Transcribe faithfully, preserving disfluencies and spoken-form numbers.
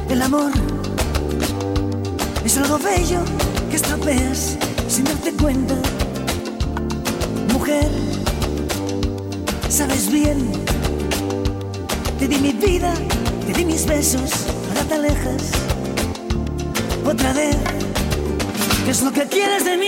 El amor es algo bello que estropeas sin darte cuenta. Mujer, sabes bien, te di mi vida, te di mis besos, ahora te alejas otra vez. ¿Qué es lo que quieres de mí?